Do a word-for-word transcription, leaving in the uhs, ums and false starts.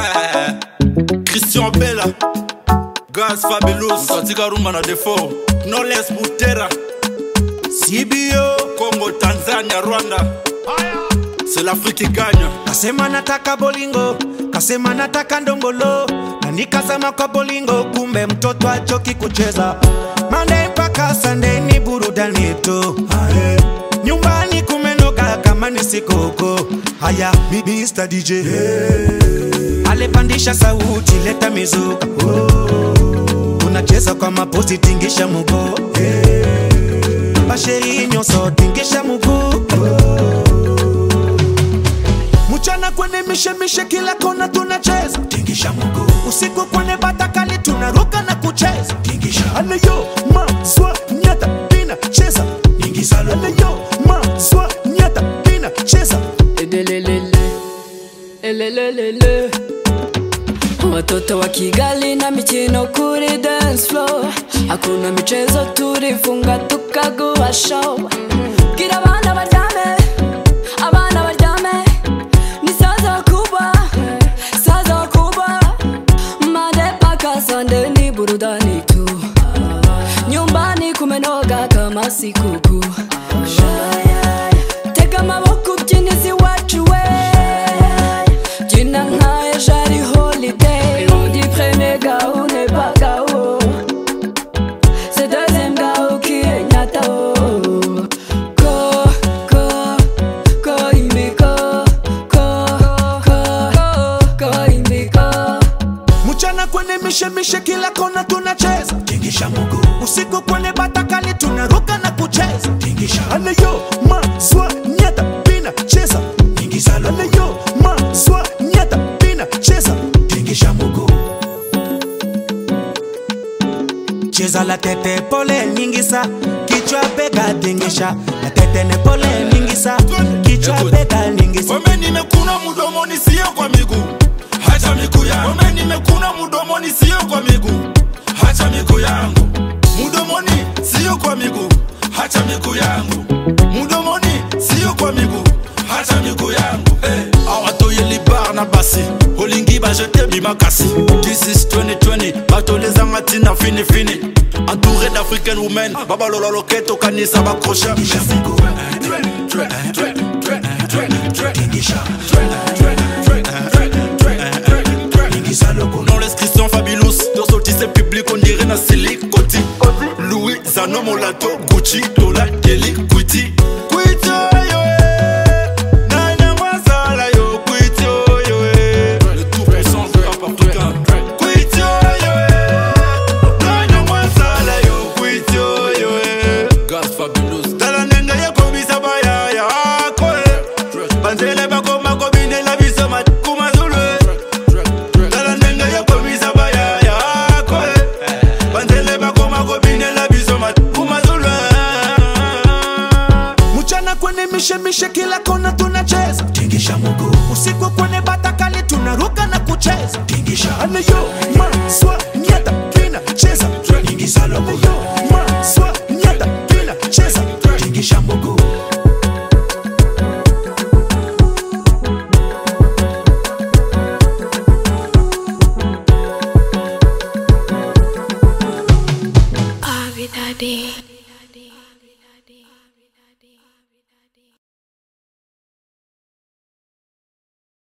Christian Bella, Gaz Fabulous, Katika Rumba na Defo, Knowless Butera, C B O, Congo, Tanzania, Rwanda. C'est l'Afrique qui gagne. Kasema nataka bolingo, kasema nataka ndongolo, na nikazama kwa bolingo, kumbe mtoto achoki kucheza. Monday mpaka Sunday ni burudani tu. Nyumbani kumenoga kama ni sikoko. Haya, mister D J, hey. Alepandisha sauti, leta mizuka, oh. Unacheza kwa mapozi, tingisha mugo, hey. Basheri nyoso, tingisha mugo, oh. Mchana kwenye mishe mishe kila kona tunacheza, tingisha mugo. Usiku kwenye batakali tunaruka na kucheza, tingisha. Aleyo, ma, swa, nyata, pina, cheza, tingisha. Aleyo, ma, swa, nyata, pina, cheza. Edelelele, elelelele. Watoto wa Kigali na michino kuri dance floor. Hakuna michezo turifunga tukaguwa show. Kira bana baryame, abana baryame. Ni saza kubwa, saza kubwa. Monday mpaka Sunday ni burudani tu. Nyumbani kumenoga kama sikukuu. Tega maboko byinisi wacu we. Jina nkaye jari holiday. Lundi premier gao ne pas gao. C'est deuxième gao qui est nyatao. Ko, ko, ko imbiko. Ko, ko, ko imbiko. Mchana kwenye mishe mishe kila kona tunacheza, tingisha mugo. Usiku kwenye batakali tunaruka na kucheza, tingisha. Aleyo, ma, swa, nyata, pina, cheza, tingisha. Aleyo, ma, swa, nyata, pina, cheza, tingisha mugo. Cheza la tete pole nyingisa, kichwa bega tingisha. La tete ne pole nyingisa, kichwa bega nyingisa. Wame nimekuna mudomoni siyo kwa miguu, hacha miguu yangu. Wame nimekuna mudomoni siyo kwa miguu, hacha miguu yangu. Mudomoni siyo kwa miguu, hacha miguu yangu. Mudomoni siyo kwa miguu, hacha miguu yangu. Hey, awatoye libar na basi, olingi ba jete bimakasi. This is twenty twenty, bato les amatina fini fini. Entouré d'African women, baba lolo loketo kanisa bakrocha. Non les Christian Fabulous, dans son tissé public on dirait na Silic Koti. Louis, Zano, Molato, Gucci, Dola, Kelly, Kwiti. Kwiti yo eh, nana mwazala yo Kwiti yo eh. Le tout puissant de rap africain. Kwiti yo eh, nana mwazala yo Kwiti yo eh. Gaz Fabulous. Tala nenga ya komisa baya ya akwe. Banzele bako mako bine la bisoma kuma zulu. Tala nenga ya komisa baya ya akwe. Banzele bako mako bine la bisoma kuma zulu. Mchana kwenye mishe mishe kila kona tunacheza, tingisha mugo. Usiku kwenye batakali tunaruka na kucheza, tingisha. Aleyo,